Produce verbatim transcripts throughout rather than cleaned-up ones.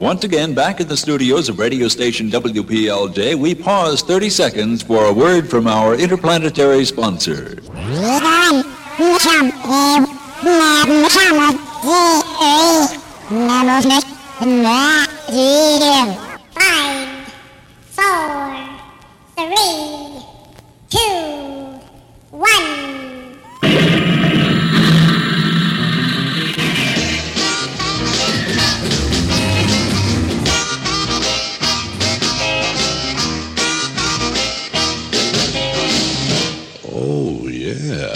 Once again, back in the studios of radio station W P L J, we pause thirty seconds for a word from our interplanetary sponsor. Five, four, three, two, one. Oh, yeah.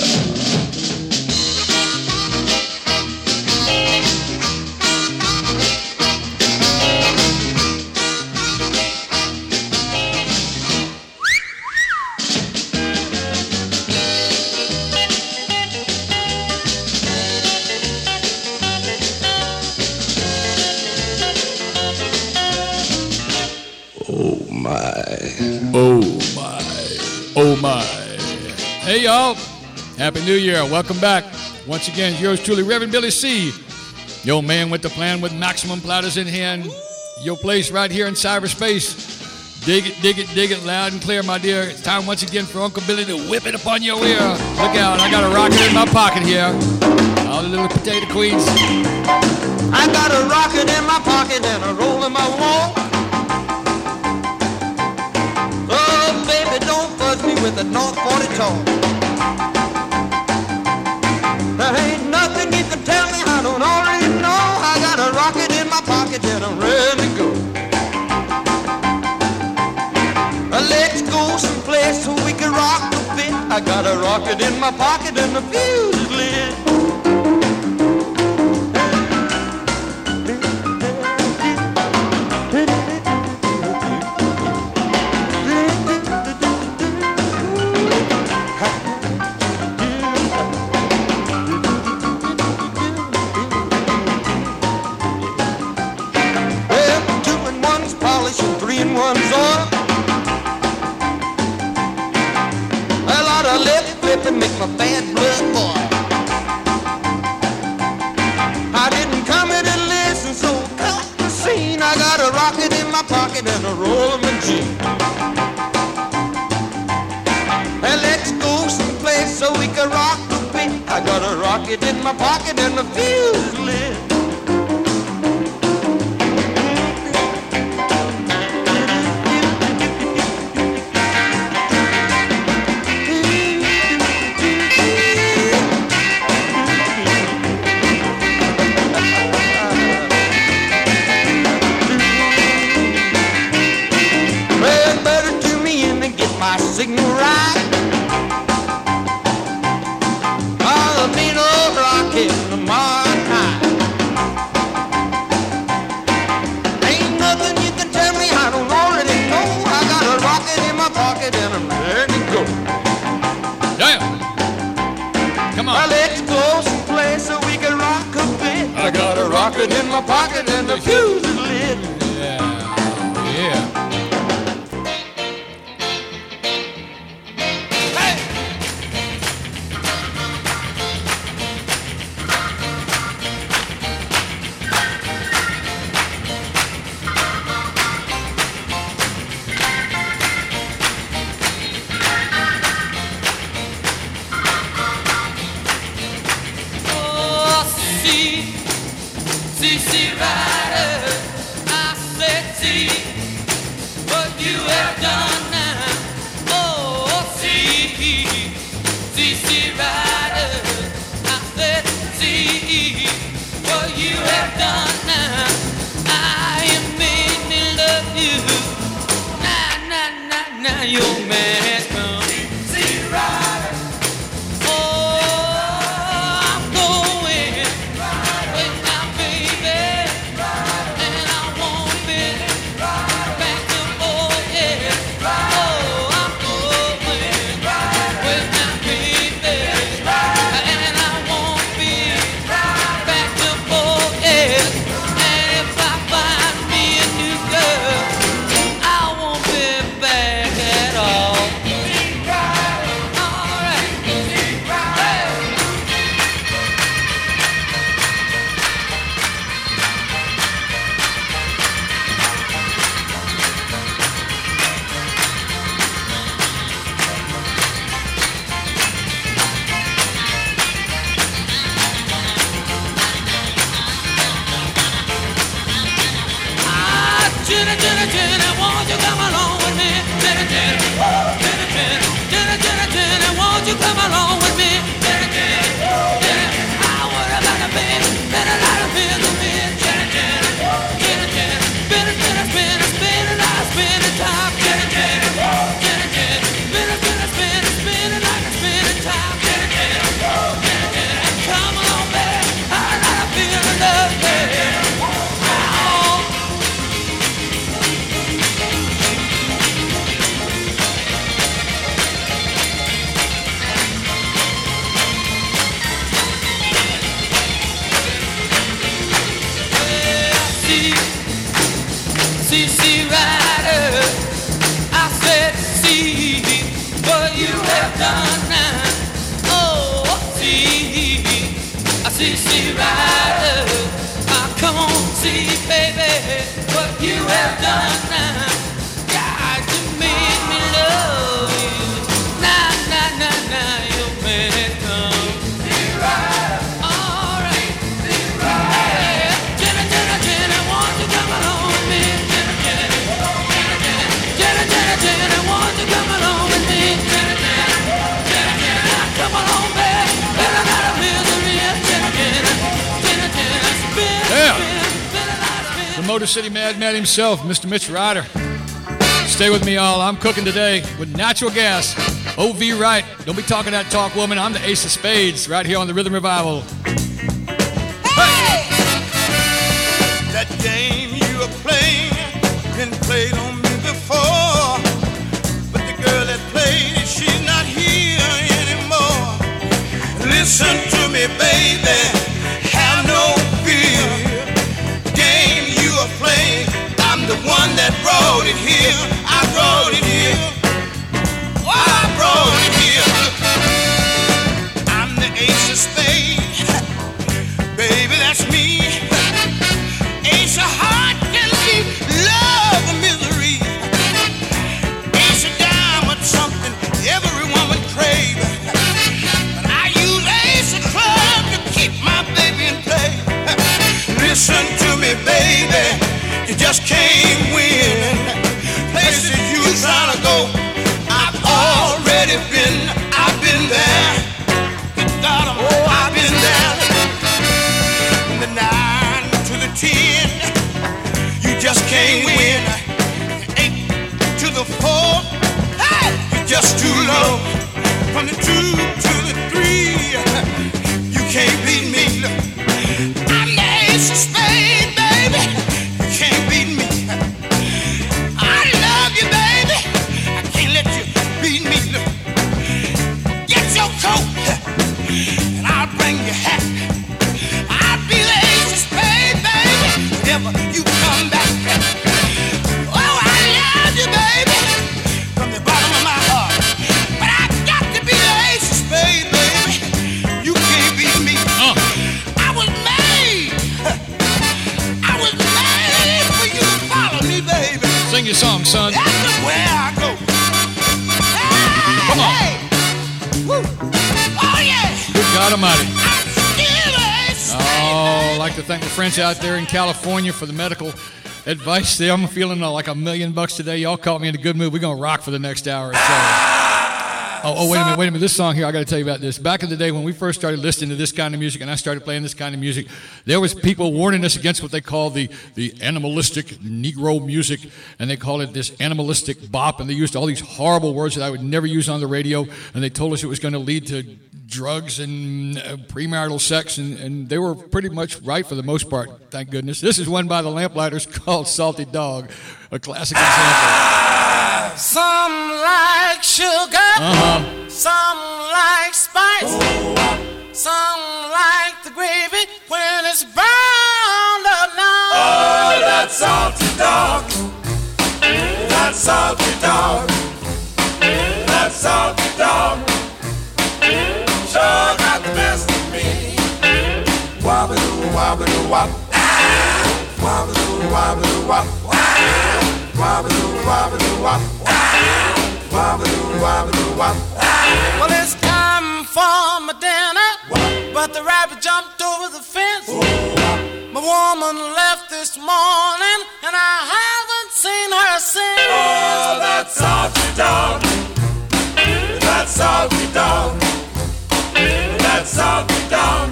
Oh, my. Oh, my. Oh, my. Hey, y'all. Happy New Year. Welcome back. Once again, yours truly, Reverend Billy C. Your man with the plan with maximum platters in hand. Your place right here in cyberspace. Dig it, dig it, dig it loud and clear, my dear. It's time once again for Uncle Billy to whip it upon your ear. Look out. I got a rocket in my pocket here. All the little potato queens. I got a rocket in my pocket and a roll in my wall. Oh, baby, don't fuzz me with a North forty tall. There ain't nothing you can tell me I don't already know. I got a rocket in my pocket and I'm ready to go. Uh, Let's go someplace so we can rock a bit. I got a rocket in my pocket and the fuse is lit. And make my bad blood boil. I didn't come in and listen, so cut the scene. I got a rocket in my pocket and a roll of my jeans. And let's go someplace so we can rock a bit. I got a rocket in my pocket and the fuse is lit. Signal right. Oh, the mean old rocket in the Mars high. Ain't nothing you can tell me I don't already know. I got a rocket in my pocket and I'm ready to go. Damn. Come on. Well, let's go someplace so we can rock a bit. I got a rocket in my pocket and the fuse is lit. Yeah. Yeah. C C Rider. love. Ah, come on, see, baby, what you have done now. God, you made me love you. Nah, nah, nah, nah, your man has come. Be right. All right. Be right. Hey, Jenny, Jenny, Jenny, won't you come along with me? Jenny, Jenny, Jenny, Jenny, Jenny, Jenny, won't you come along with me? Jenny, Jenny, Jenny, Jenny, come along, baby. Better not a misery. Jenny, Jenny, Jenny, Jenny, spin, Yeah. spin, spin, spin. The Motor City Madman himself, Mister Mitch Ryder. Stay with me, y'all. I'm cooking today with natural gas. O V Wright. Don't be talking that talk, woman. I'm the Ace of Spades right here on the Rhythm Revival. That game you are playing been played on me before, but the girl that played it, she's not here anymore. Listen to me, baby, have no fear. Game you are playing, I'm the one that brought it here. I brought it here. Oh, I brought it here. I'm the ace of spades, baby, that's me. Ace of heart can be love or misery. Ace of diamond, something every woman crave. But I use ace of club to keep my baby in play. Listen to me, baby, you just can't win. Places you trying to go, I've already been. I've been there. Good God, oh, I've been there. From the nine to the ten, you just can't win. Eight to the four, hey, you're just too low. From the two to the three, you can't beat me. I'm the ace of spades, baby. You can't beat me. I love you, baby. I can't let you beat me. Get your coat, and I'll bring your hat. I'll be the ace of spades, baby, whenever you come back. Oh, I love you, baby, from the bottom of my heart. But I got to be the ace of spades, baby. You can't beat me. Uh. I was made. I was made for you to follow me, baby. Sing your song, son. That's where I go. Hey, Come on. hey. Woo. Oh, yeah. Good God Almighty. I'm still the ace of spades, Oh, I'd baby. like to thank my friends out there in California for the medical advice there. I'm feeling uh, like a million bucks today. Y'all caught me in a good mood. We're going to rock for the next hour or so. Oh, oh, wait a minute, wait a minute. This song here, I got to tell you about this. Back in the day when we first started listening to this kind of music and I started playing this kind of music, there was people warning us against what they call the, the animalistic Negro music, and they called it this animalistic bop, and they used all these horrible words that I would never use on the radio, and they told us it was going to lead to drugs and uh, premarital sex, and, and they were pretty much right for the most part, thank goodness. This is one by the Lamplighters called Salty Dog, a classic example. Some like sugar, Uh-huh. some like spice, some like the gravy when it's browned up now. Oh, that salty dog. That salty dog. That salty dog. Sure got the best of me. Wabba-doo, wabba-doo, wab. Wabba-doo, wabba-doo, wab. Wabba-doo, wabba-doo, wab. Wabba-doo, wabba-doo, wab. Well, it's time for my dinner, but the rabbit jumped over the fence. My woman left this morning, and I haven't seen her since. Oh, that salty dog. That salty dog. That salty dog.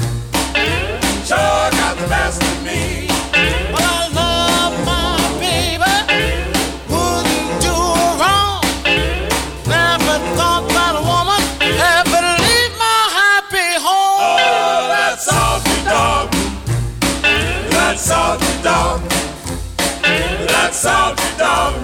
Sure got the best of me. Well, I love my baby, wouldn't do her wrong. Never thought that a woman ever leave my happy home. Oh, that salty dog. That salty dog. That salty dog.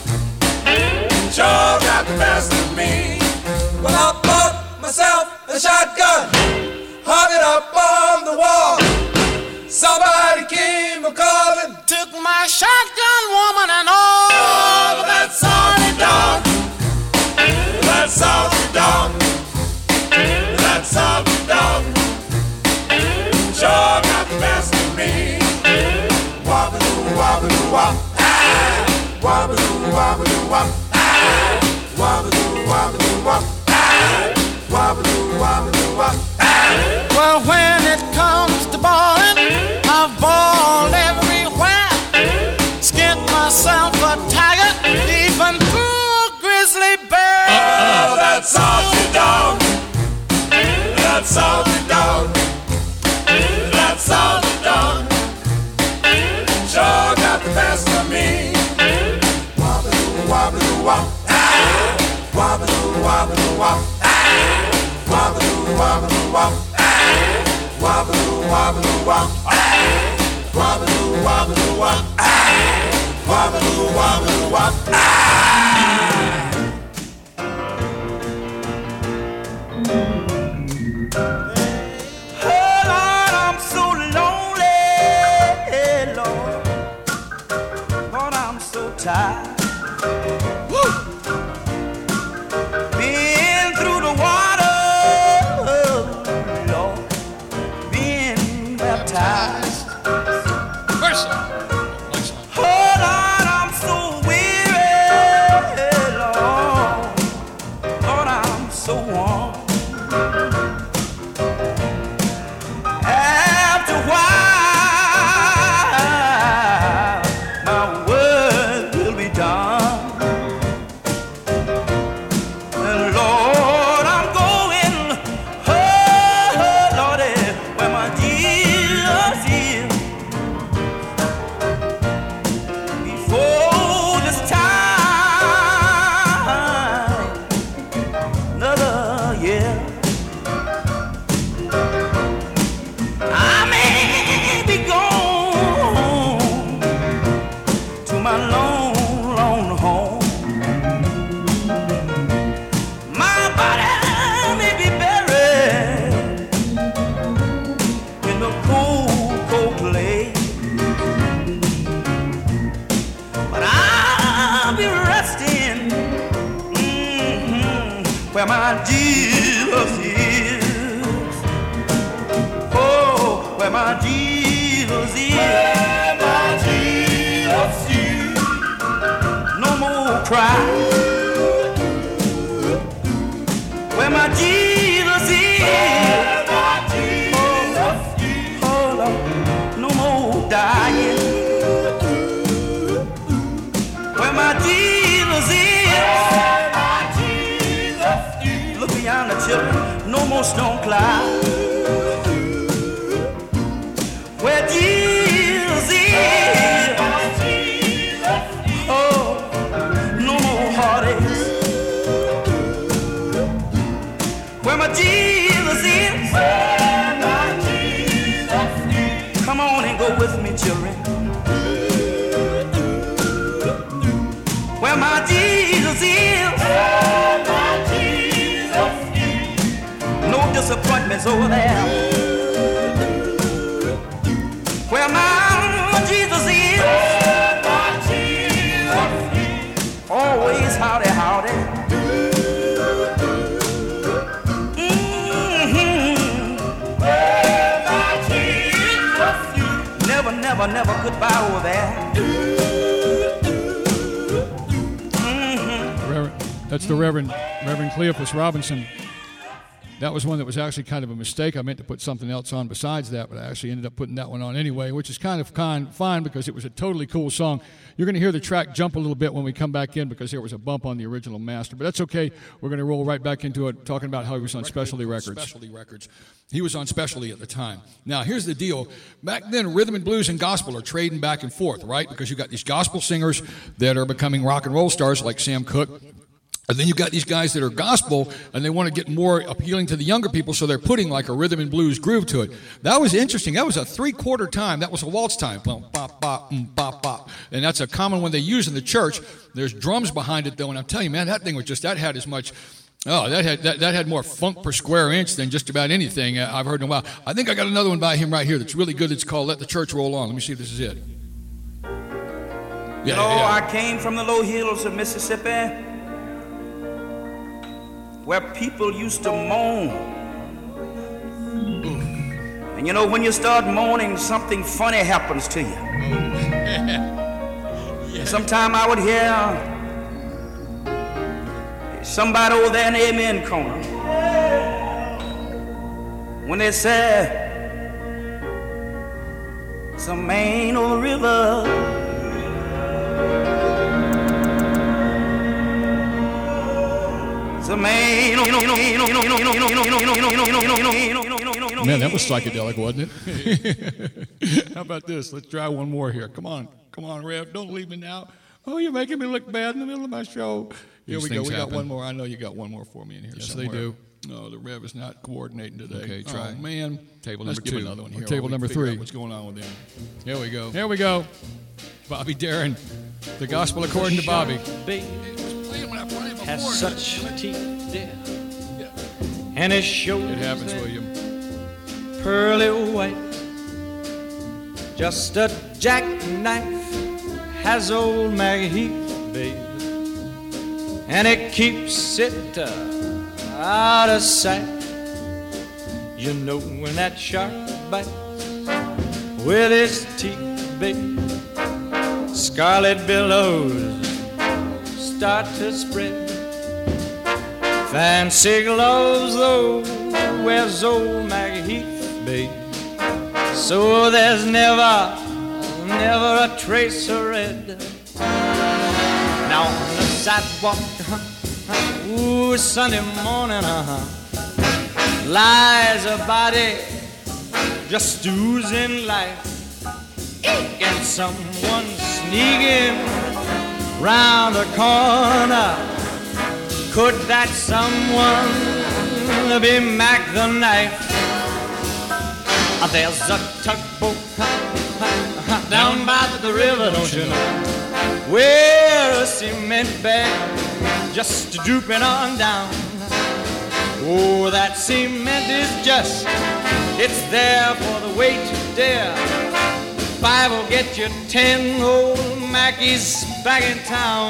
Sure got the best of me. Well, I bought myself a shotgun, hung it up on the wall. Somebody came a calling. Took my shotgun, woman, and all. Oh, that salty dog. That salty dog. That salty dog. Sure wop. Wobble-doo, wobble-doo, wop. Wobble-doo, wobble-doo, wop. Well, when it comes to balling, I've balled everywhere. Skinned myself a tiger, even through a grizzly bear. Oh, that salty dog. That salty dog. That salty dog. Sure got the best of me. Wobble-doo, wobble-doo, wop. Wobble-doo, wobble-doo, wop. Wobble-doo, wobble-doo, wop. Wobble-doo, wobble-doo, wop. Wobble-doo, wobble-doo, wop. Wobble-doo, wobble-doo, wop. Oh, Lord, I'm so lonely, Lord. Lord, I'm so tired. Where my Jesus is. Oh, where my Jesus is. Where my Jesus is. No more cry. Where my Jesus is. Where my Jesus is. Oh, Lord, no more dying. Where my Jesus is. Beyond the children, no more stone clouds. Where Jesus is, oh, no more heartaches. Where my Jesus is, come on and go with me, children. Where my Jesus is. Disappointments over there. Where my Jesus is. Where my Jesus is. Always howdy, howdy. Mm-hmm. Where my Jesus is. Never, never, never goodbye over there. Mm-hmm. Reverend, that's the Reverend Reverend Cleophas Robinson. That was one that was actually kind of a mistake. I meant to put something else on besides that, but I actually ended up putting that one on anyway, which is kind of kind fine because it was a totally cool song. You're going to hear the track jump a little bit when we come back in because there was a bump on the original master, but that's okay. We're going to roll right back into it, talking about how he was on Specialty Records. Specialty Records. He was on Specialty at the time. Now, here's the deal. Back then, rhythm and blues and gospel are trading back and forth, right? Because you've got these gospel singers that are becoming rock and roll stars like Sam Cooke. And then you've got these guys that are gospel, and they want to get more appealing to the younger people, so they're putting like a rhythm and blues groove to it. That was interesting. That was a three-quarter time. That was a waltz time. And that's a common one they use in the church. There's drums behind it, though, and I'm telling you, man, that thing was just, that had as much, oh, that had that, that had more funk per square inch than just about anything I've heard in a while. I think I got another one by him right here that's really good. It's called Let the Church Roll On. Let me see if this is it. Yeah, you know, yeah. I came from the low hills of Mississippi, where people used to moan. Ooh. And you know, when you start moaning, something funny happens to you. Yeah. Sometime I would hear somebody over there in the amen corner, when they said, some man on the river, some man. Man, that was psychedelic, wasn't it? How about this? Let's try one more here. Come on. Come on, Rev. Don't leave me now. Oh, you're making me look bad in the middle of my show. Here These we go. We happen. got one more. I know you got one more for me in here Yes, somewhere. they do. No, the Rev is not coordinating today. Okay, try. Oh, man. Table Let's number give two. another one Or here. table while we number figure out three. What's going on with them? Here we go. Here we go. Bobby Darin. The gospel according to Bobby. Has such teeth, dear, and it shows It happens, that William. pearly white. Just a jackknife has old Maggie Heath, babe, and it keeps it uh, out of sight. You know when that shark bites with his teeth, babe, scarlet billows start to spread. Fancy gloves, though, wears old Maggie Heath, babe, so there's never, never a trace of red. Now on the sidewalk, uh-huh, ooh, Sunday morning, uh-huh, lies a body just oozing life, and someone sneaking round the corner. Could that someone be Mac the Knife? Uh, There's a tugboat uh, down by the river, don't you know, where a cement bag just drooping on down. Oh, that cement is just, it's there for the weight to dare. Five will get you ten, old Mackie's back in town.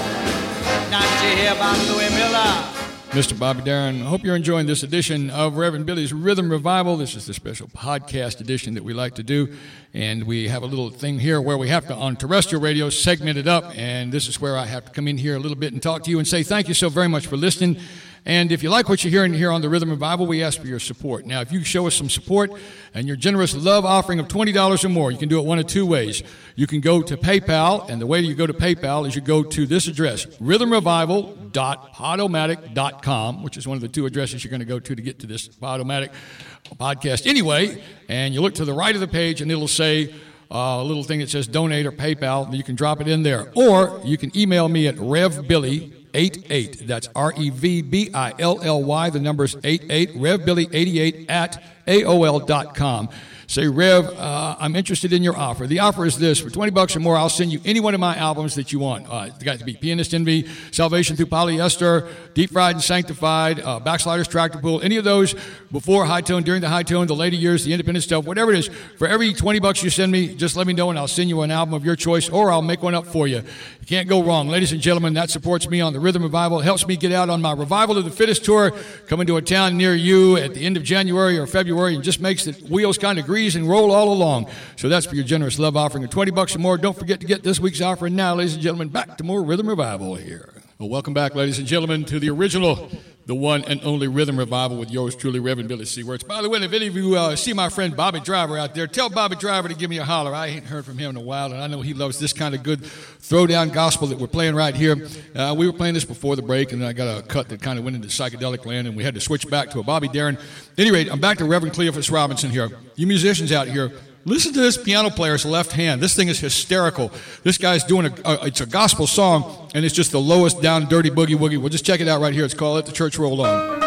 Not you hear about Louis Miller? Mister Bobby Darin, I hope you're enjoying this edition of Reverend Billy's Rhythm Revival. This is the special podcast edition that we like to do. And we have a little thing here where we have to, on terrestrial radio, segment it up. And this is where I have to come in here a little bit and talk to you and say thank you so very much for listening. And if you like what you're hearing here on the Rhythm Revival, we ask for your support. Now, if you show us some support and your generous love offering of twenty dollars or more, you can do it one of two ways. You can go to PayPal, and the way you go to PayPal is you go to this address, rhythm revival dot podomatic dot com, which is one of the two addresses you're going to go to to get to this Podomatic podcast anyway. And you look to the right of the page, and it'll say uh, a little thing that says donate or PayPal. You can drop it in there. Or you can email me at revbilly eighty-eight. That's R E V B I L L Y. The number is eighty-eight, revbilly eighty-eight at A O L dot com. Say, Rev, uh, I'm interested in your offer. The offer is this. For twenty bucks or more, I'll send you any one of my albums that you want. Uh, it's got to be Pianist Envy, Salvation Through Polyester, Deep Fried and Sanctified, uh, Backsliders Tractor Pull, any of those before High Tone, during the High Tone, the later years, the independent stuff, whatever it is. For every twenty bucks you send me, just let me know and I'll send you an album of your choice, or I'll make one up for you. You can't go wrong. Ladies and gentlemen, that supports me on the Rhythm Revival. It helps me get out on my Revival of the Fittest tour, coming to a town near you at the end of January or February, and just makes the wheels kind of grease and roll all along. So that's for your generous love offering of twenty bucks or more. Don't forget to get this week's offering now, ladies and gentlemen. Back to more Rhythm Revival here. Well, welcome back, ladies and gentlemen, to the original, the one and only Rhythm Revival with yours truly, Reverend Billy C. Wirtz. By the way, if any of you uh, see my friend Bobby Driver out there, tell Bobby Driver to give me a holler. I ain't heard from him in a while, and I know he loves this kind of good throwdown gospel that we're playing right here. Uh, we were playing this before the break, and then I got a cut that kind of went into psychedelic land, and we had to switch back to a Bobby Darin. At any rate, I'm back to Reverend Cleophas Robinson here. You musicians out here, listen to this piano player's left hand. This thing is hysterical. This guy's doing a, a, it's a gospel song, and it's just the lowest down dirty boogie woogie. We'll just check it out right here. It's called Let the Church Roll On.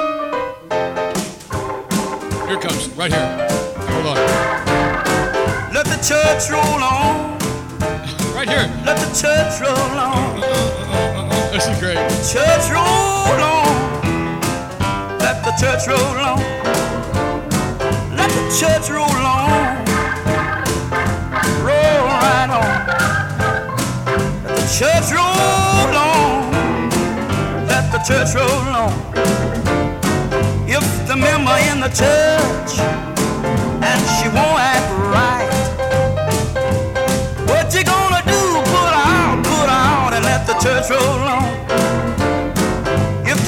Here it comes, right here. Hold on. Let the church roll on. Right here. Let the church roll on. This is great. Church roll on. Let the church roll on. Let the church roll on. Roll right on. Let the church roll on. Let the church roll on. If the member in the church and she won't act right, what you gonna do? Put her out, put her out, and let the church roll on. If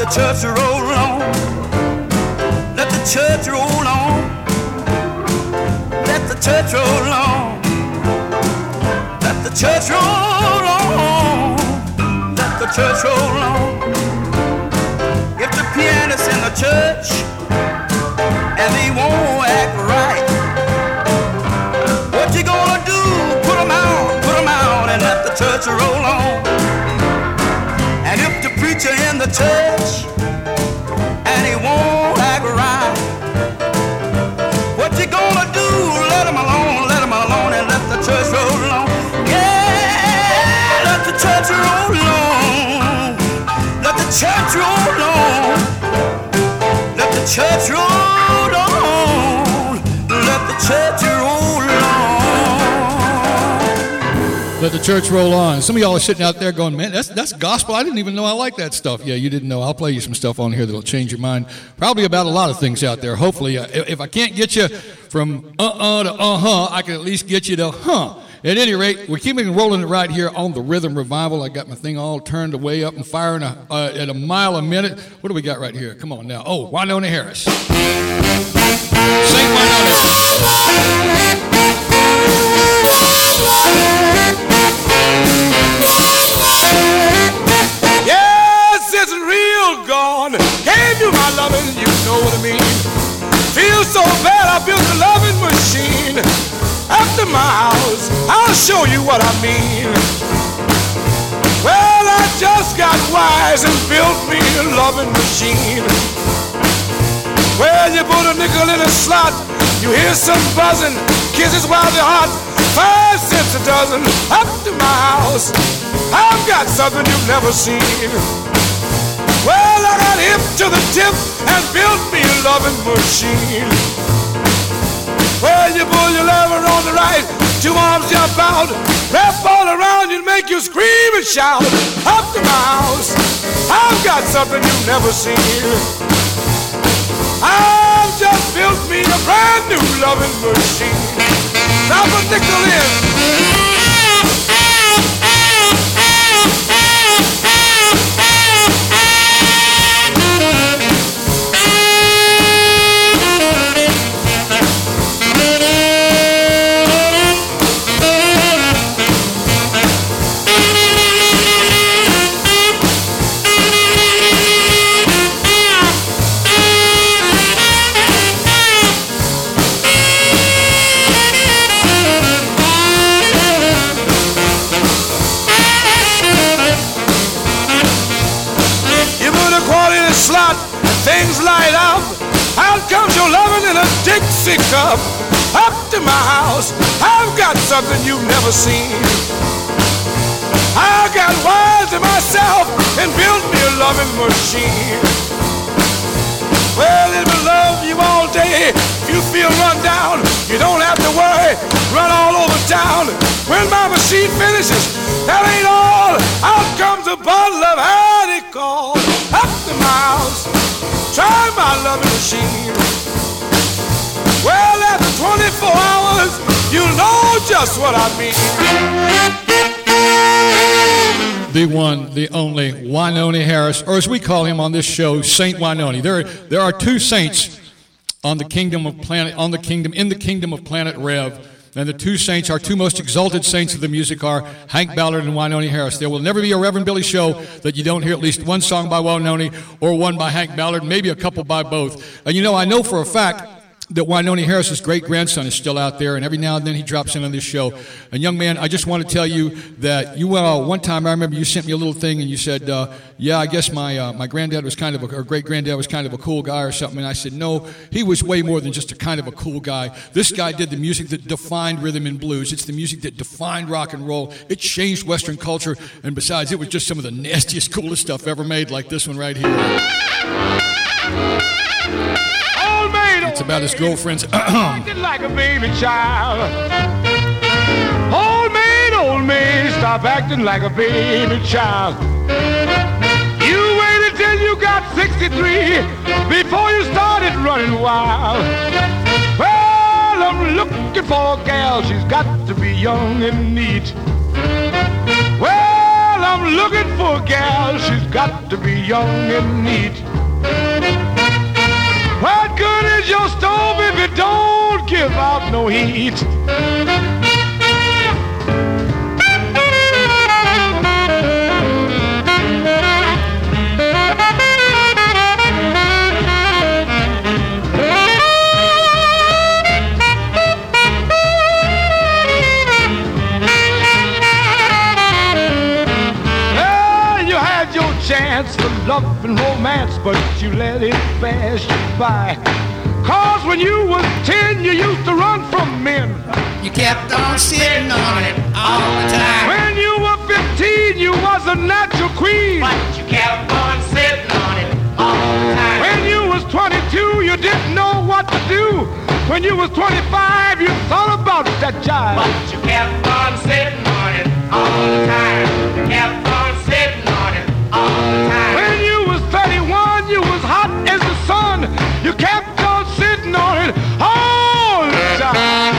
church roll on. Let the church roll on. Let the church roll on. Let the church roll on. Let the church roll on. If the pianist in the church and he won't act right, what you gonna do? Put him out, put him out, and let the church roll on. And if the preacher in the church and he won't act right, what you gonna do? Let him alone, let him alone, and let the church roll on. Yeah, let the church roll on. Let the church roll on. Let the church roll on. Let the church roll on. Let the church roll on. Some of y'all are sitting out there going, man, that's that's gospel. I didn't even know I like that stuff. Yeah, you didn't know. I'll play you some stuff on here that'll change your mind. Probably about a lot of things out there. Hopefully, uh, if I can't get you from uh-uh to uh-huh, I can at least get you to huh. At any rate, we're keeping rolling it right here on the Rhythm Revival. I got my thing all turned way up and firing a, uh, at a mile a minute. What do we got right here? Come on now. Oh, Wynonie Harris. Saint Wynonie. Yes, it's real gone. Gave you my loving, you know what I mean. Feel so bad, I built a loving machine. After my house, I'll show you what I mean. Well, I just got wise and built me a loving machine. Well, you put a nickel in a slot, you hear some buzzing, kisses while they're hot, five cents a dozen. Up to my house, I've got something you've never seen. Well, I got hip to the tip and built me a loving machine. Well, you pull your lever on the right, two arms jump out, wrap all around you and make you scream and shout. Up to my house, I've got something you've never seen. I've just built me a brand new loving machine. Drop a nickel in. Slot, things light up. Out comes your loving in a Dixie cup. Up to my house, I've got something you've never seen. I got wise to myself and built me a loving machine. Well, it will love you all day. If you feel run down, you don't have to worry. Run all over town. When my machine finishes, that ain't all. Out comes a bottle of honey called. Up to my house, try my loving machine. Well, after twenty-four hours, you'll know just what I mean. The one, the only Wynonie Harris, or as we call him on this show, Saint Wynonie. There, there are two saints on the kingdom of planet, on the kingdom, in the kingdom of Planet Rev. And the two saints, our two most exalted saints of the music, are Hank Ballard and Wynonie Harris. There will never be a Reverend Billy show that you don't hear at least one song by Wynonie or one by Hank Ballard, maybe a couple by both. And you know, I know for a fact that Wynonie Harris's great-grandson is still out there, and every now and then he drops in on this show. And young man, I just want to tell you that you, uh, one time I remember you sent me a little thing and you said, uh, yeah, I guess my uh, my granddad was kind of, a, or great-granddad was kind of a cool guy or something. And I said, no, he was way more than just a kind of a cool guy. This guy did the music that defined rhythm and blues. It's the music that defined rock and roll. It changed Western culture, and besides, it was just some of the nastiest, coolest stuff ever made, like this one right here. It's about his girlfriend's acting like a baby child. Old maid, old maid, stop acting like a baby child. You waited till you got sixty-three before you started running wild. Well, I'm looking for a gal, she's got to be young and neat. Well, I'm looking for a gal, she's got to be young and neat. What good is your stove if it don't give out no heat? Chance for love and romance, but you let it pass you by. Cause when you was ten, you used to run from men. You kept on sitting on it all the time. When you were fifteen, you was a natural queen. But you kept on sitting on it all the time. When you was twenty-two, you didn't know what to do. When you was twenty-five, you thought about that jive. But you kept on sitting on it all the time. You kept on sitting on it all the time. When you was thirty-one, you was hot as the sun. You kept on sitting on it all the time.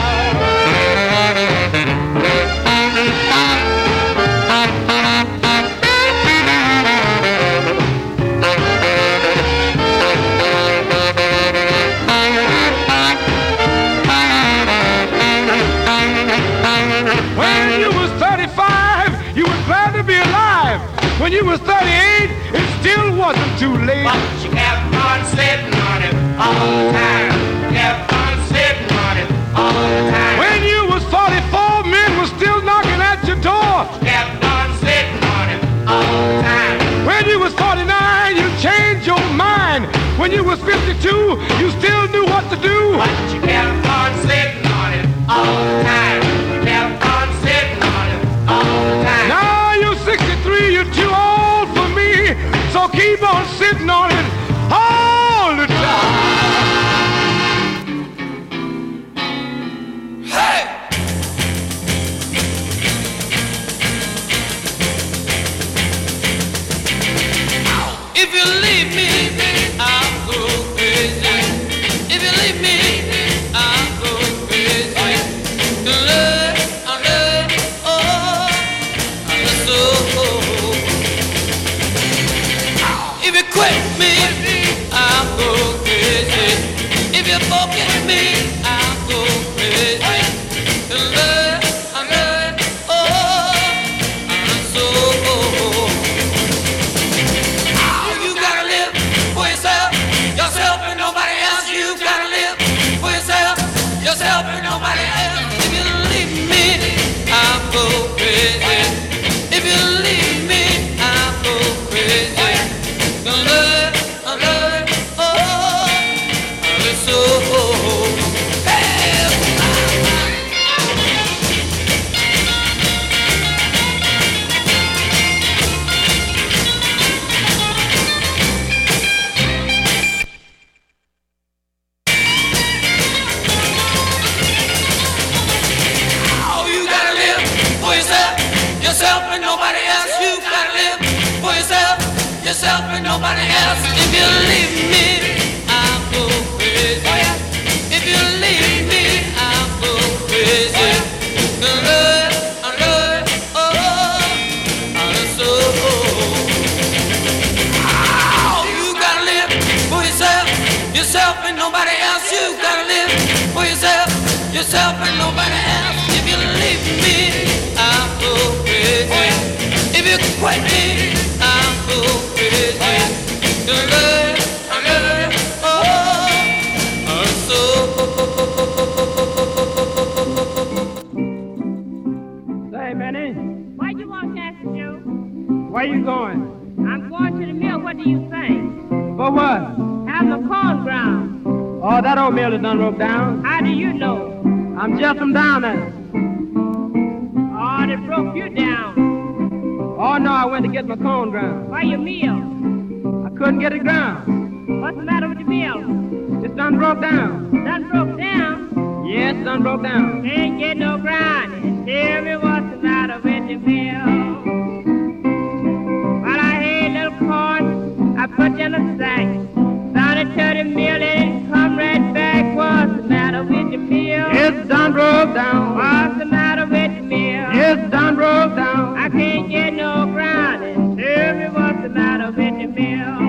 When you was thirty-five, you was glad to be alive. When you was thirty-eight, it still wasn't too late. But you kept on sitting on it all the time. You kept on sitting on it all the time. When you was forty-four, men was still knocking at your door. You kept on sitting on it all the time. When you was forty-nine, you changed your mind. When you was fifty-two, you still knew what to do. But you kept on sitting on it all the time. You kept on sitting on it all the time. Now you're sixty-three, you're too old for me, so keep on sitting on it all the time. Hey! If you leave me, I'll go crazy. If you leave me, I'll go crazy. To love, I love, oh, I love so. If you quit me, I'll go crazy. If you forget me, I'll go crazy. To love, I love, oh, I love so. You gotta live for yourself, yourself and nobody else. You gotta live for yourself, yourself and nobody else. If you leave me, I'll go crazy. If you leave me, I'll go crazy. The love, I love, oh, I love so. Yourself and nobody else. You gotta live for yourself, yourself and nobody else. If you leave me, I'll go crazy. If you leave me, I'll go crazy. The love, I love, oh, I love so. Oh, you gotta live for yourself, yourself and nobody else. You gotta live for yourself, yourself and nobody else. If you leave me, I'll go crazy. If you quit me, I'll go crazy. The love, I love, oh, I'm so. Say, Benny, Why you want that, Joe? where you going? I'm going to the mill. What do you think? For what? Have the corn ground. Oh, that old mill is done broke down. How do you know? I'm just from down there. Oh, they broke you down. Oh, no, I went to get my corn ground. Why your mill? I couldn't get it ground. What's the matter with the mill? It's done broke down. Done broke down? Yes, it's done broke down. Ain't get no ground. Tell me what's the matter with the mill. Well, I had little corn. I put you in a sack. Down it to the mill and come right back. What's the matter with the mill? It's done broke down. What's the matter with the mill? It's done broke down. I can't get no ground. What's the matter with the mill?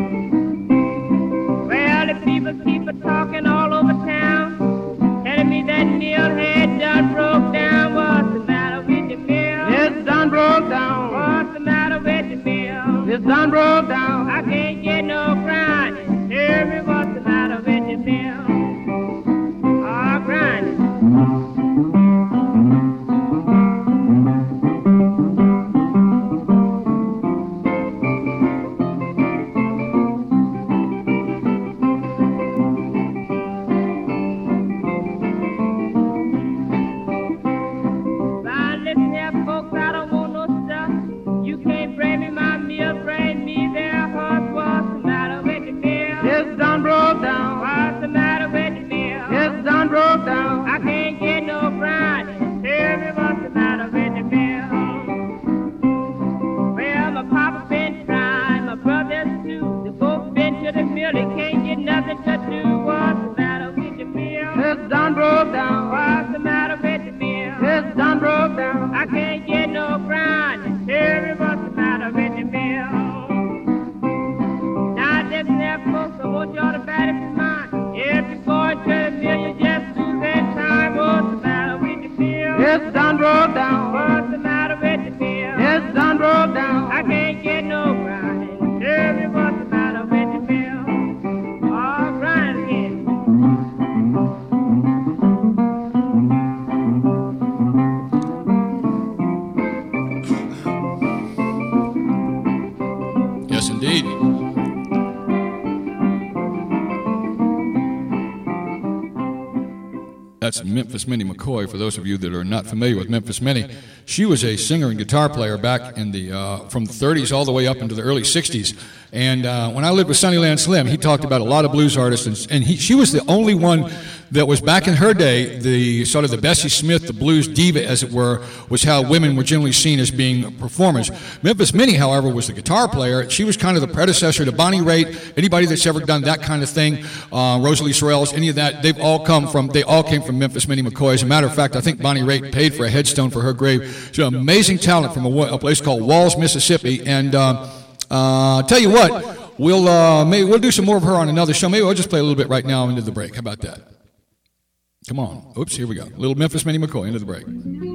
Well, the people keep a talking all over town, telling me that mill had done broke down. What's the matter with the mill? It's done broke down. What's the matter with the mill? It's done broke down. I can't get no grinding. Tell me what's the matter with the mill? Ah, grinding. That's Memphis Minnie McCoy, for those of you that are not familiar with Memphis Minnie. She was a singer and guitar player back in the uh, from the thirties all the way up into the early sixties. And uh, when I lived with Sunnyland Slim, he talked about a lot of blues artists, and, and he, she was the only one that was, back in her day, the sort of the Bessie Smith, the blues diva, as it were, was how women were generally seen as being performers. Memphis Minnie, however, was the guitar player. She was kind of the predecessor to Bonnie Raitt. Anybody that's ever done that kind of thing, uh, Rosalie Sorrells, any of that, they've all come from, they all came from Memphis Minnie McCoy. As a matter of fact, I think Bonnie Raitt paid for a headstone for her grave. She's an amazing talent from a, a place called Walls, Mississippi. And uh, uh, tell you what, we'll uh, maybe we'll do some more of her on another show. Maybe we'll just play a little bit right now into the break. How about that? Come on. Oops, here we go. Little Memphis Minnie McCoy into the break.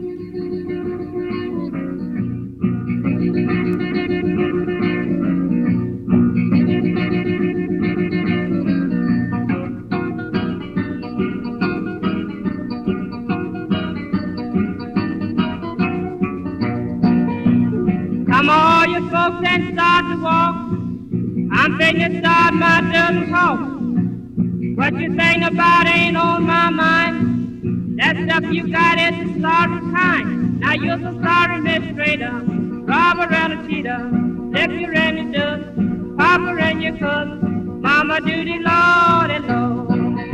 Come on, you folks, and start to walk. I'm fitting to start my dozen talk. What you think about ain't on my mind. That stuff you got is the sorry kind. Now you're so sorry, Miss Trader. Robber and a cheater. Lick your and your dust. Papa and your cousin. Mama duty, Lord and Lord.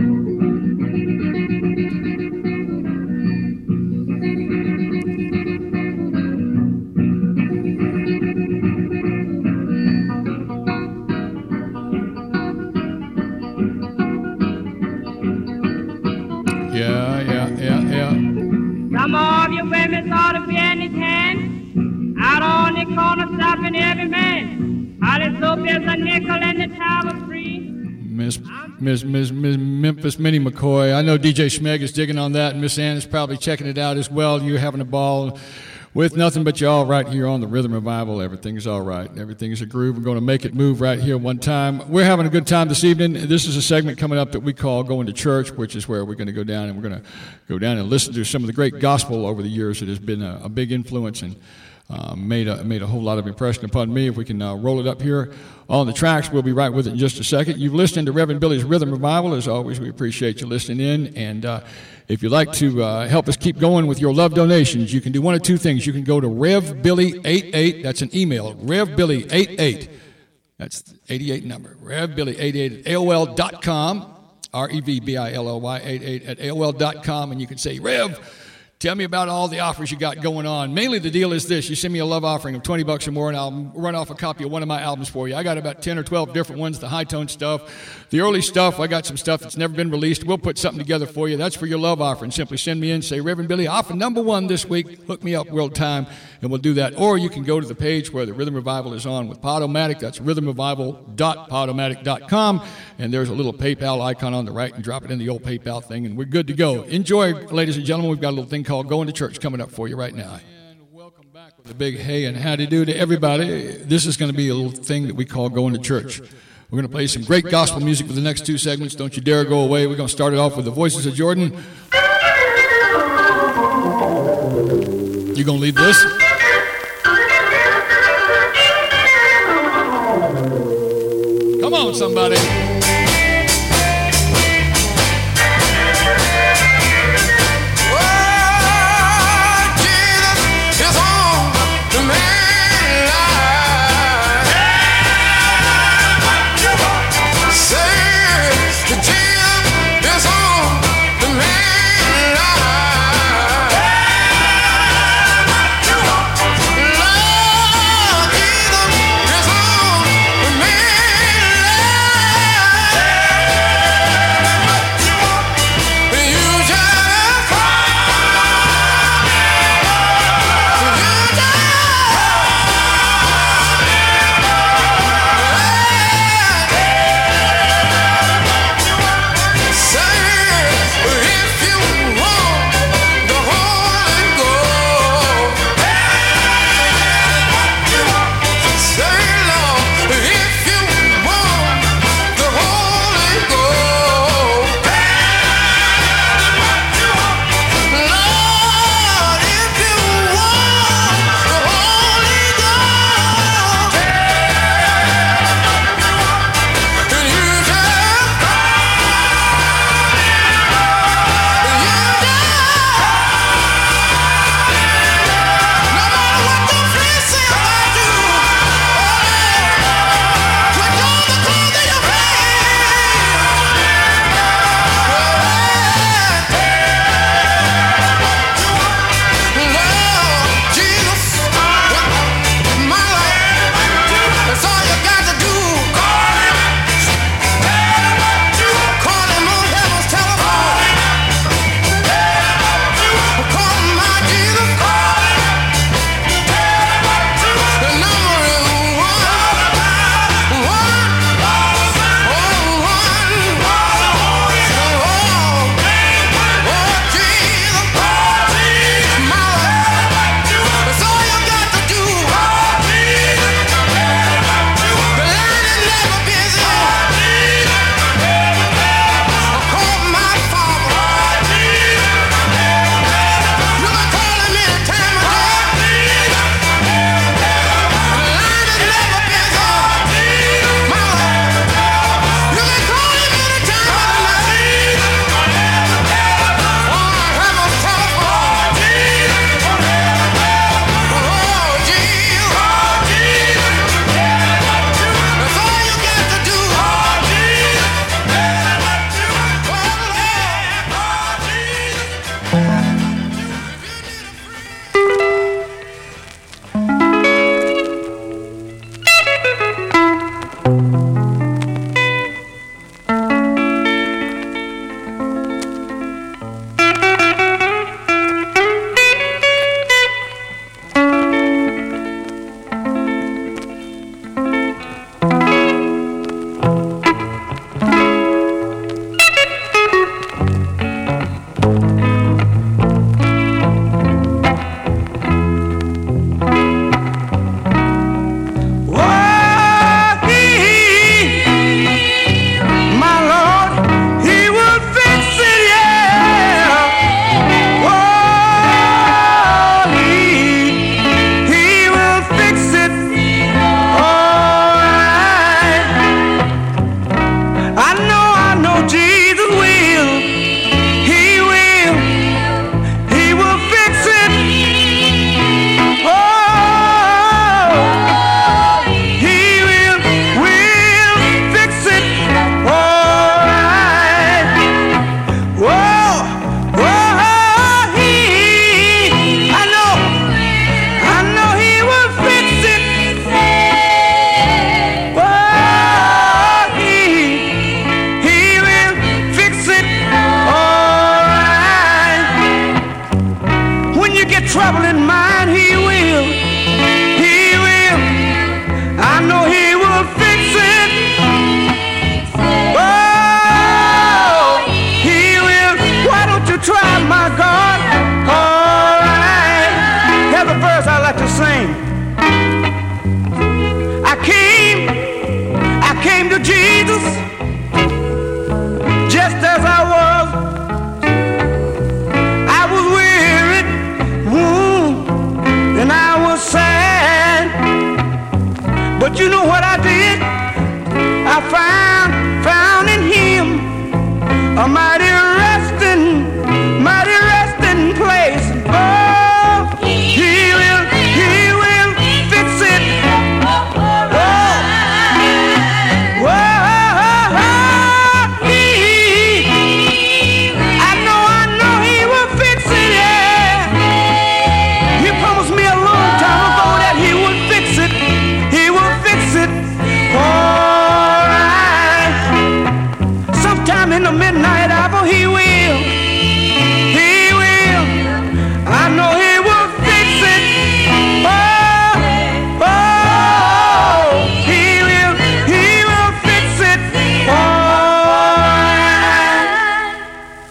Yeah, yeah, yeah, yeah. Some of you women ought to be in his hand, out on the corner stopping every man. All his soap is a nickel and the towel free. Miss, Miss, Miss, Miss Memphis Minnie McCoy. I know D J Schmeg is digging on that, and Miss Ann is probably checking it out as well. You're having a ball with nothing but y'all right here on the Rhythm Revival. Everything's all right. Everything's a groove. We're going to make it move right here one time. We're having a good time this evening. This is a segment coming up that we call Going to Church, which is where we're going to go down and we're going to go down and listen to some of the great gospel over the years that has been a, a big influence and uh, made, a, made a whole lot of impression upon me. If we can uh, roll it up here on the tracks, we'll be right with it in just a second. You've listened to Reverend Billy's Rhythm Revival. As always, we appreciate you listening in. And uh, if you'd like to uh, help us keep going with your love donations, you can do one of two things. You can go to Rev Billy eighty-eight. That's an email. Rev Billy eighty-eight. That's eighty-eight number. Rev Billy eighty-eight at A O L dot com. R E V B I L L Y eighty-eight at A O L dot com. And you can say, Rev, Tell me about all the offers you got going on. Mainly the deal is this. You send me a love offering of twenty bucks or more, and I'll run off a copy of one of my albums for you. I got about ten or twelve different ones, the high-tone stuff. The early stuff, I got some stuff that's never been released. We'll put something together for you. That's for your love offering. Simply send me in, say, Reverend Billy, offer number one this week. Hook me up, World Time, and we'll do that. Or you can go to the page where the Rhythm Revival is on with Podomatic. That's rhythm revival dot podomatic dot com. And there's a little PayPal icon on the right, and drop it in the old PayPal thing, and we're good to go. Enjoy, ladies and gentlemen. We've got a little thing called Going to Church coming up for you right now. And welcome back with a big hey and howdy do to everybody. This is going to be a little thing that we call Going to Church. We're going to play some great gospel music for the next two segments. Don't you dare go away. We're going to start it off with the Voices of Jordan. You going to lead this? Come on, somebody. Love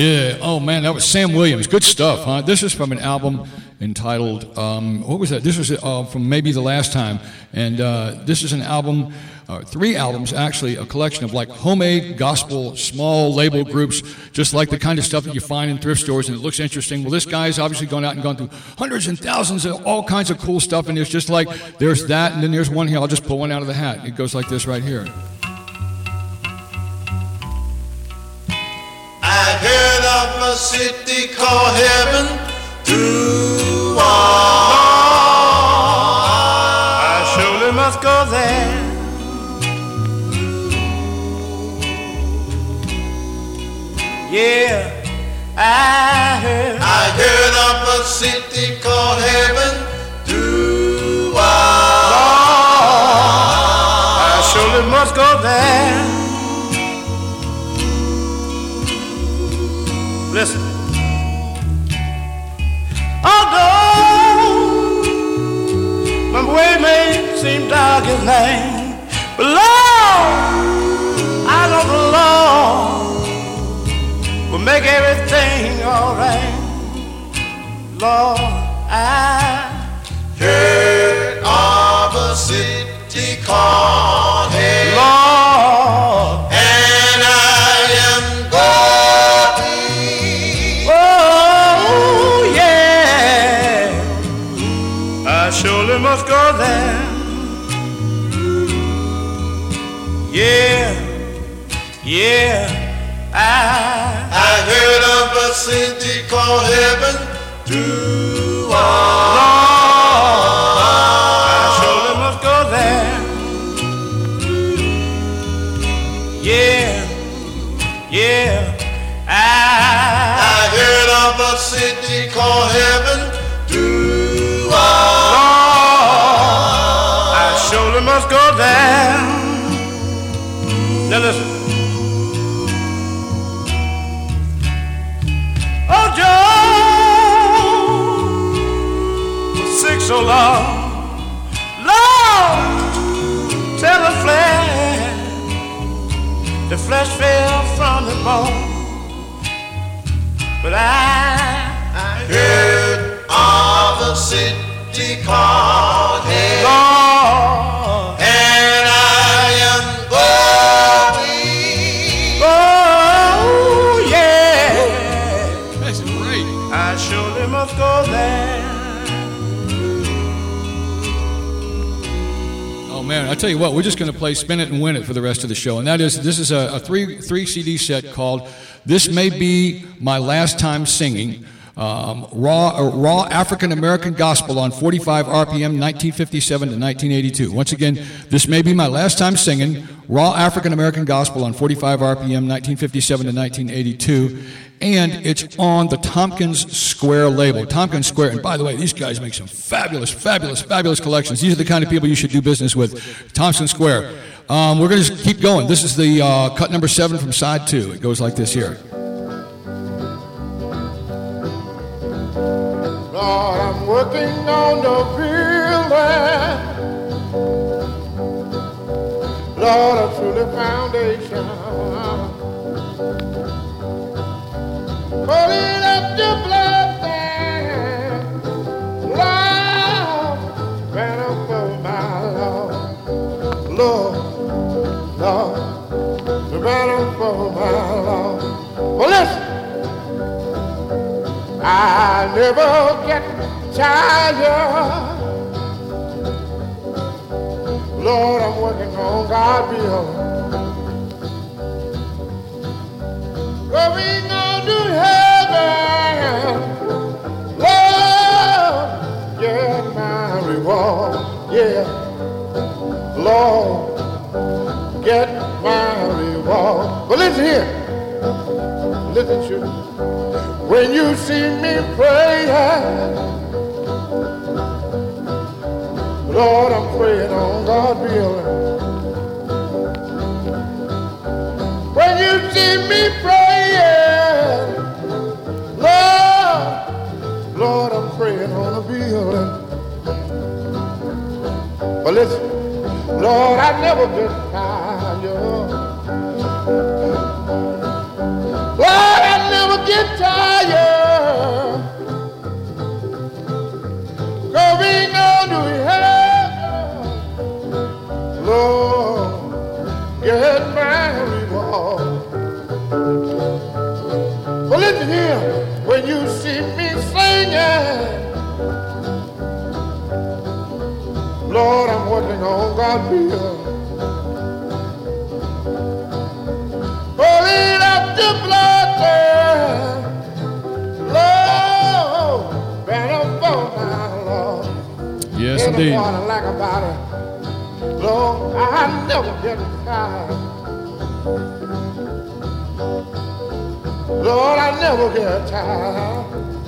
Yeah, oh man, that was Sam Williams. Good stuff, huh? This is from an album entitled, um, what was that? This was uh, from maybe the last time. And uh, this is an album, uh, three albums actually, a collection of like homemade gospel, small label groups, just like the kind of stuff that you find in thrift stores, and it looks interesting. Well, this guy's obviously gone out and gone through hundreds and thousands of all kinds of cool stuff, and there's just like, there's that, and then there's one here. I'll just pull one out of the hat. It goes like this right here. I heard of a city called heaven through all. I surely must go there. Yeah, I heard. I heard of a city called heaven through all. I surely must go there. Listen. Although my way may seem dark as night, but Lord, I know the Lord will make everything alright. Lord, I heard of a city called heaven. Lord, and I am going. Surely must go there. Yeah, yeah. I I heard of a city called heaven through all. I surely must go there. Yeah, yeah. I I heard of a city called heaven through all. Surely must go there. Now listen. Oh, Joe was sick so long. Lord, tell the flesh, the flesh fell from the bone. But I, I heard of a city called heaven. Lord, and I am going. Oh, yeah. That's great. I surely must go there. Oh man, I tell you what, we're just going to play Spin It and Win It for the rest of the show, and that is, this is a, a three three C D set called "This May Be My Last Time Singing." Um, raw, uh, raw African American gospel on forty-five R P M, nineteen fifty-seven to nineteen eighty-two. Once again, this may be my last time singing raw African American gospel on forty-five R P M, nineteen fifty-seven to nineteen eighty-two, and it's on the Tompkins Square label. Tompkins Square, and by the way, these guys make some fabulous, fabulous, fabulous collections. These are the kind of people you should do business with. Tompkins Square. Um, we're going to keep going. This is the uh, cut number seven from side two. It goes like this here. Lord, I'm working on the building. Lord, I'm through the foundation. Pulling up your blessing. Lord, banner for my Lord. Lord, Lord, the banner for my Lord. Well, listen. I never get tired. Lord, I'm working on God building. Going on to heaven. Lord, get my reward. Yeah. Lord, get my reward. But listen here. Listen to me. When you see me praying, Lord, I'm praying on God building. When you see me praying, Lord, Lord, I'm praying on a building. But listen, Lord, I never get tired. Lord, I never get get tired, going on to heaven, Lord, get my reward. Well, listen here, when you see me singing, Lord, I'm working on God's will. Hold it up to blood, Lord, better for my Lord. Yes, Ain't indeed. no water like about it. Lord, I never get tired. Lord, I never get tired.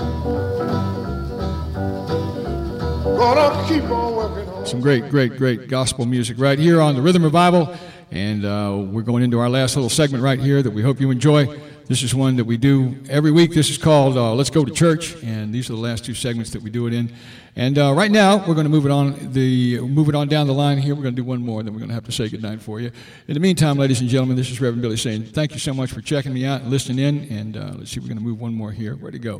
Gonna keep on working on. Some great, great, great gospel music right here on the Rhythm Revival. And uh, we're going into our last little segment right here that we hope you enjoy. This is one that we do every week. This is called uh, Let's Go to Church. And these are the last two segments that we do it in. And uh, right now, we're going to move it on the move it on down the line here. We're going to do one more, then we're going to have to say goodnight for you. In the meantime, ladies and gentlemen, this is Reverend Billy saying thank you so much for checking me out and listening in. And uh, let's see, we're going to move one more here. Where'd it go?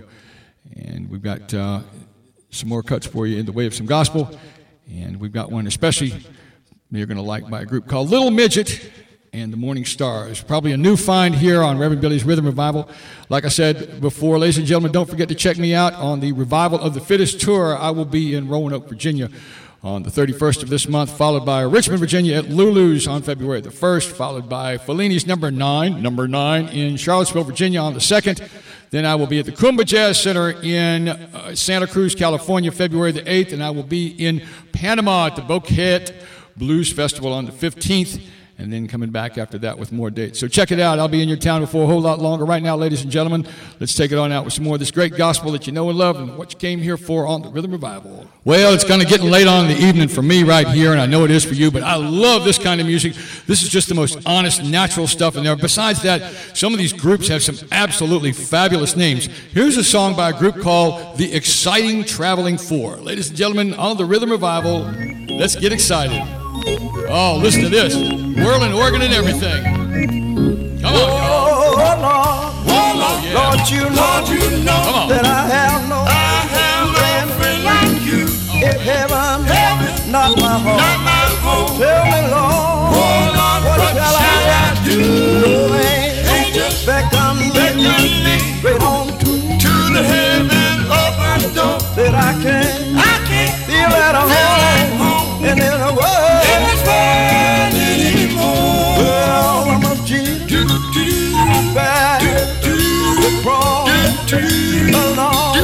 And we've got uh, some more cuts for you in the way of some gospel. And we've got one especially you're going to like by a group called Little Midget and the Morning Stars. Probably a new find here on Reverend Billy's Rhythm Revival. Like I said before, ladies and gentlemen, don't forget to check me out on the Revival of the Fittest tour. I will be in Roanoke, Virginia on the thirty-first of this month, followed by Richmond, Virginia at Lulu's on February the first, followed by Fellini's number nine, number nine in Charlottesville, Virginia on the second. Then I will be at the Kumba Jazz Center in uh, Santa Cruz, California, February the eighth, and I will be in Panama at the Bouquet Blues Festival on the fifteenth, and then coming back after that with more dates. So check it out. I'll be in your town before a whole lot longer. Right now, ladies and gentlemen, let's take it on out with some more of this great gospel that you know and love and what you came here for on the Rhythm Revival. Well, it's kind of getting late on in the evening for me right here, and I know it is for you, but I love this kind of music. This is just the most honest, natural stuff in there. Besides that, some of these groups have some absolutely fabulous names. Here's a song by a group called The Exciting Traveling Four. Ladies and gentlemen, on the Rhythm Revival, let's get excited. Oh, listen to this. Whirling organ and everything. Come on. Oh, Lord, oh, yeah. Lord, you know, Lord, you know that I have no, I have no friend like you. in heaven, Heaven, not my home. not my home. Tell me, Lord, Oh, Lord, what, what shall I, shall I do? do? Angels Beckon me, beckon me straight on to to the heaven open door. that I can I can't feel at home, feel at home and in a in world. this world anymore. Well, I'm a Jesus, Do, do, back do, the cross do, do, along,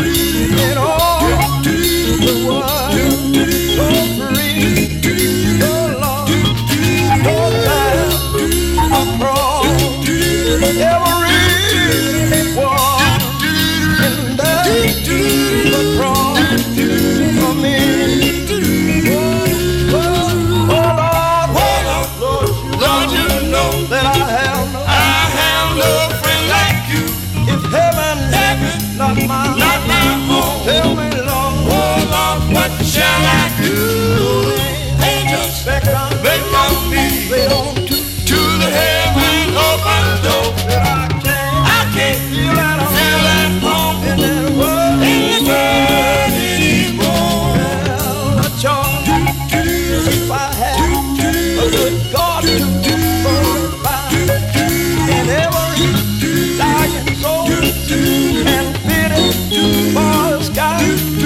and all the world so free, so long, so down across every one in the cross for me. Oh, oh, Lord, Lord, you know that I have no, I have no friend like you. if heaven, Heaven, not my, not my home. tell me, Lord, Oh, Lord, what shall I do? Angels beckon beckon me me on to to the heaven open door. that I can I can't feel at home feel at home in that world. in this world anymore. Well, a joy if I had a good God to glorify, and every dying soul and fitting for the sky.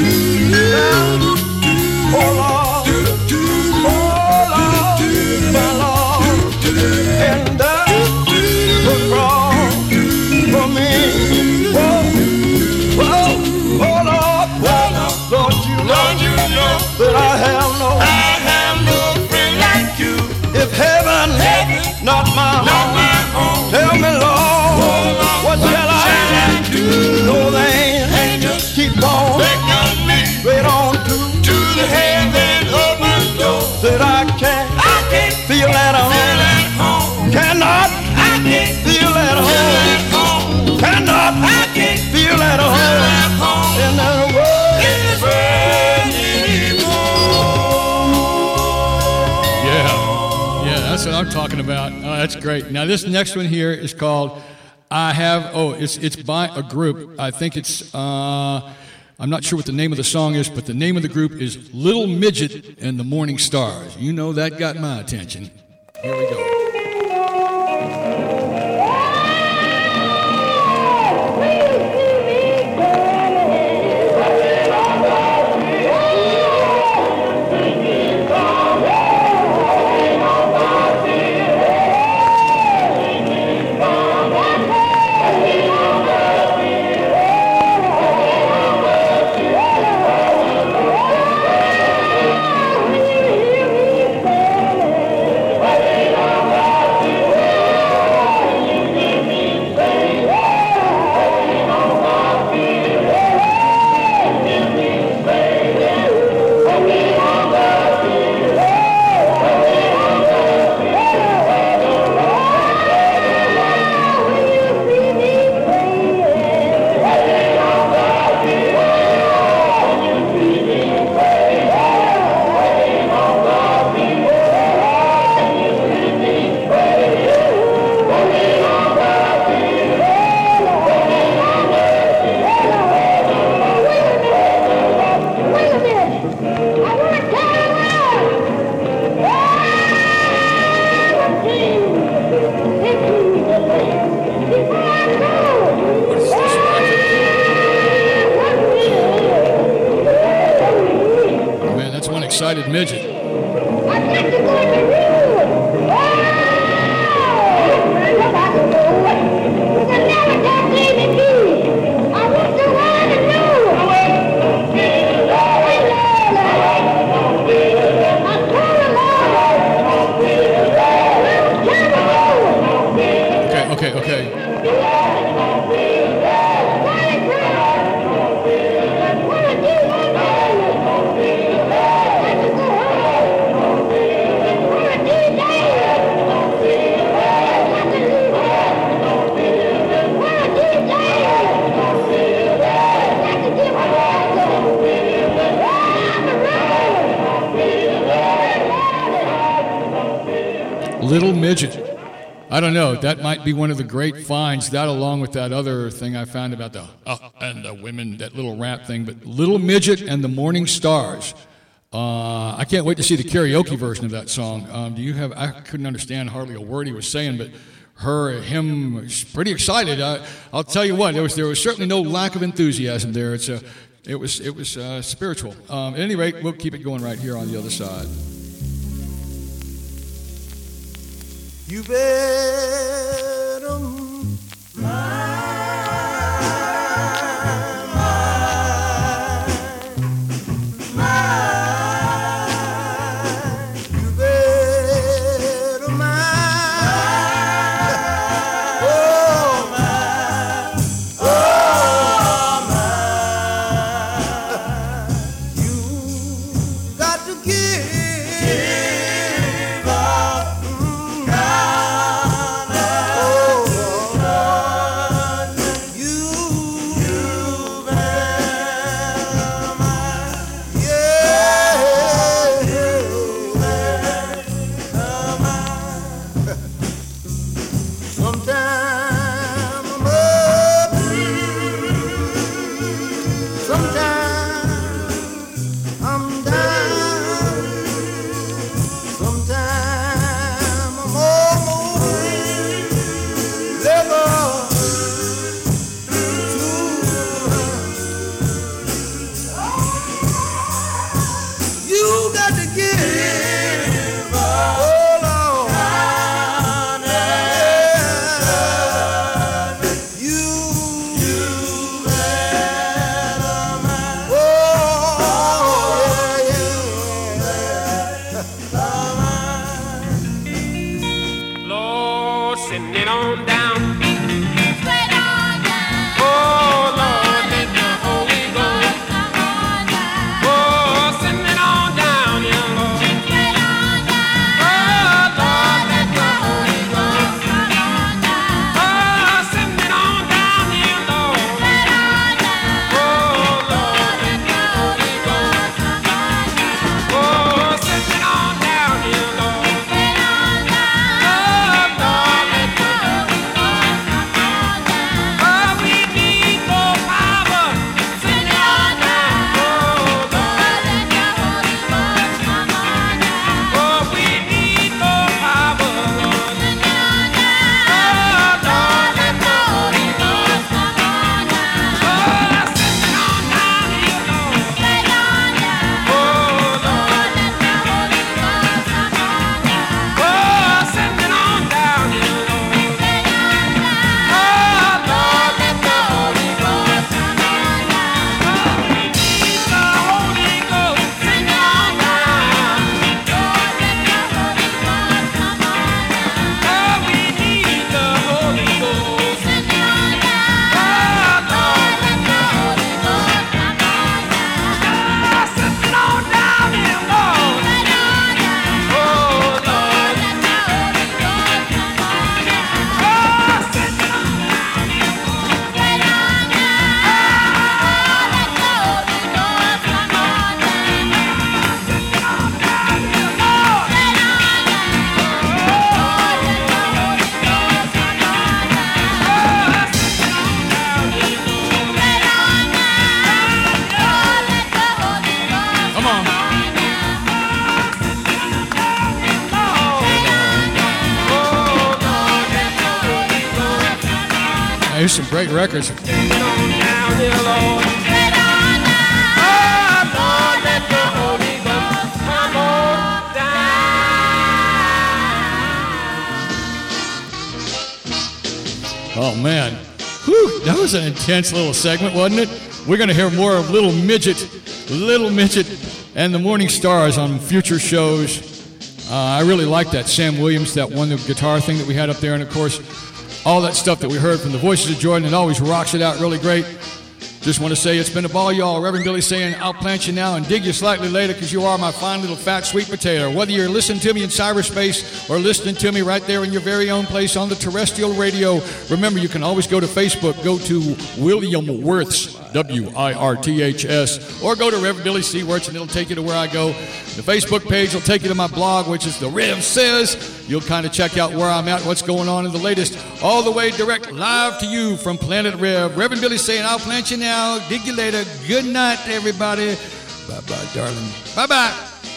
Oh Lord, oh Lord, my Lord, and the cross for me. Whoa, whoa, oh Lord, Lord, you know Lord, you know that I have no, I have no friend like you. if heaven, Heaven, not my not home. my home. Tell me, Lord, what shall I do? No, they Angels keep on beckon me straight on to to the heaven open door. that I can I can't feel at feel home, at home. cannot I can't feel at feel home, at home. cannot I can't feel at feel home at home in that world. in this world anymore. Yeah. Yeah, that's what I'm talking about. Oh, that's great. Now, this next one here is called I have, oh, it's it's by a group. I think it's, uh, I'm not sure what the name of the song is, but the name of the group is Little Midget and the Morning Stars. You know that got my attention. Here we go. Excited midget. Okay, okay, okay. Little Midget. I don't know. That might be one of the great finds. That, along with that other thing I found about the uh, and the women, that little rap thing. But Little Midget and the Morning Stars. Uh, I can't wait to see the karaoke version of that song. Um, do you have? I couldn't understand hardly a word he was saying, but her, him, was pretty excited. I, I'll tell you what. There was there was certainly no lack of enthusiasm there. It's a, it was it was uh, spiritual. Um, at any rate, we'll keep it going right here on the other side. You better mind, mind, mind. You better mind. Oh, mind. Oh, mind. You got to give. Man, here's some great records. Get on down, dear Lord. Get on down. Oh, Lord, let the Holy Ghost come on down. Oh, man. Whew, that was an intense little segment, wasn't it? We're going to hear more of Little Midget, Little Midget, and the Morning Stars on future shows. Uh, I really like that Sam Williams, that one the guitar thing that we had up there, and of course, all that stuff that we heard from the Voices of Jordan. It always rocks it out really great. Just want to say it's been a ball, y'all. Reverend Billy saying, I'll plant you now and dig you slightly later because you are my fine little fat sweet potato. Whether you're listening to me in cyberspace or listening to me right there in your very own place on the terrestrial radio, remember you can always go to Facebook, go to William Wirths, W I R T H S, or go to Reverend Billy C. Wirths and it'll take you to where I go. The Facebook page will take you to my blog, which is The Rev Says. You'll kind of check out where I'm at, what's going on in the latest, all the way direct live to you from Planet Rev. Reverend Billy saying, I'll plant you now. Dig you later. Good night, everybody. Bye-bye, darling. Bye-bye.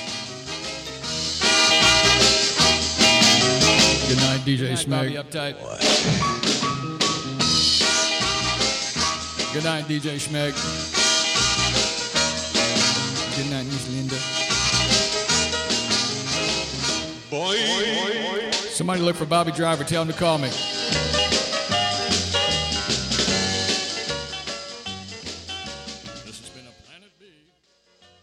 Good night, D J Smeg. Uptight. Good night, D J Smeg. Good night, Miss Linda. Boy. Somebody look for Bobby Driver. Tell him to call me.